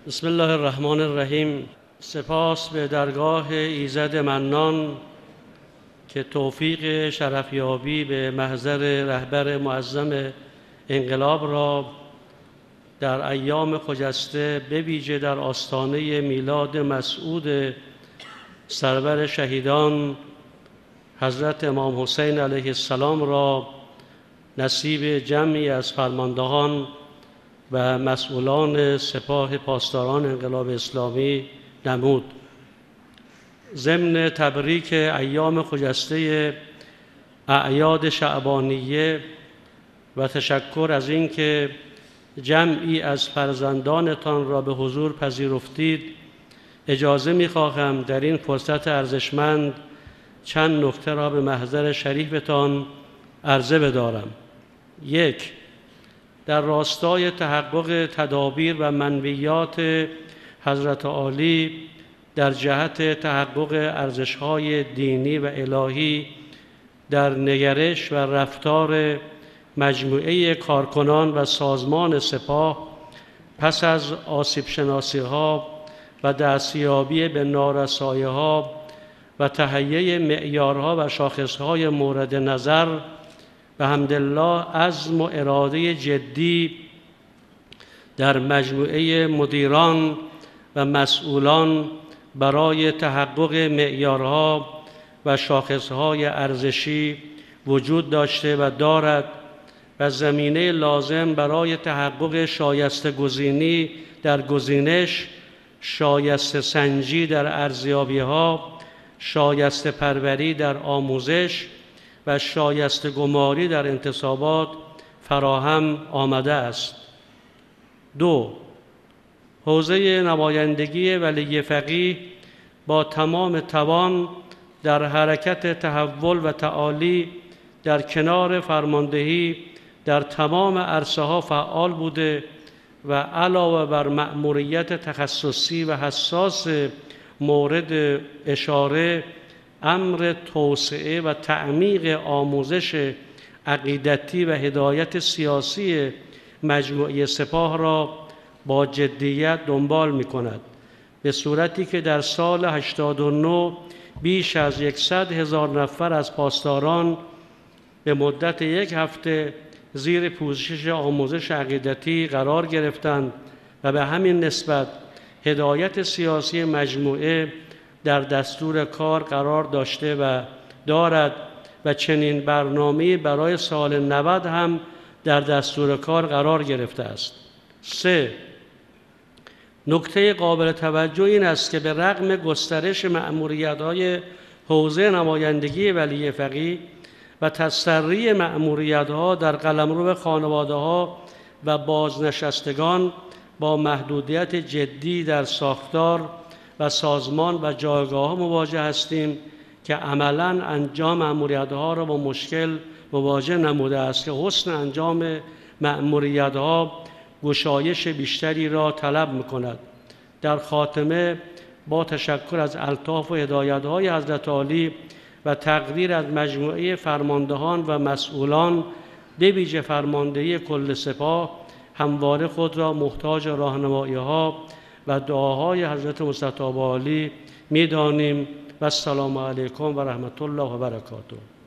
بسم الله الرحمن الرحیم. سپاس به درگاه ایزد منان که توفیق شرفیابی به محضر رهبر معظم انقلاب را در ایام خجسته به ویژه در آستانه میلاد مسعود سرور شهیدان حضرت امام حسین علیه السلام را نصیب جمعی از فرماندهان و مسئولان سپاه پاسداران انقلاب اسلامی نمود. ضمن تبریک ایام خجسته اعیاد شعبانیه و تشکر از اینکه جمعی از فرزندانتان را به حضور پذیرفتید، اجازه می‌خواهم در این فرصت ارزشمند چند نکته را به محضر شریفتان عرضه بدارم. 1. در راستای تحقق تدابیر و منویات حضرت عالی در جهت تحقق ارزش‌های دینی و الهی در نگرش و رفتار مجموعه کارکنان و سازمان سپاه پس از آسیب شناسی‌ها و دستیابی به نارسایی‌ها و تهیه معیارها و شاخصهای مورد نظر، به حمدالله عزم و اراده جدی در مجموعه مدیران و مسئولان برای تحقق معیارها و شاخصهای ارزشی وجود داشته و دارد و زمینه لازم برای تحقق شایسته گزینی در گزینش، شایسته سنجی در ارزیابی‌ها، شایسته پروری در آموزش و شایسته گماری در انتصابات فراهم آمده است. 2. حوزه نمایندگی ولی فقیه با تمام توان در حرکت تحول و تعالی در کنار فرماندهی در تمام عرصه‌ها فعال بوده و علاوه بر مأموریت تخصصی و حساس مورد اشاره، امر توسعه و تعمیق آموزش عقیدتی و هدایت سیاسی مجموعه سپاه را با جدیت دنبال می‌کند، به صورتی که در سال 89 بیش از 100,000 نفر از پاسداران به مدت 1 هفته زیر پوشش آموزش عقیدتی قرار گرفتند و به همین نسبت هدایت سیاسی مجموعه در دستور کار قرار داشته و دارد و چنین برنامه‌ای برای سال 90 هم در دستور کار قرار گرفته است. 3. نکته قابل توجه این است که به رغم گسترش مأموریت‌های حوزه نمایندگی ولی فقیه و تسری مأموریت‌ها در قلمرو خانواده‌ها و بازنشستگان با محدودیت جدی در ساختار و سازمان و جایگاه‌ها مواجه هستیم که عملاً انجام مأموریت‌ها را با مشکل مواجه نموده است که حسن انجام مأموریت‌ها گشایش بیشتری را طلب می‌کند. در خاتمه با تشکر از الطاف و هدایت‌های حضرت عالی و تقدیر از مجموعه فرماندهان و مسئولان به ویژه فرماندهی کل سپاه همواره خود را محتاج راهنمایی‌ها و دعاهای حضرت مصطفی عالی می‌دانیم و السلام علیکم و رحمت الله و برکاته.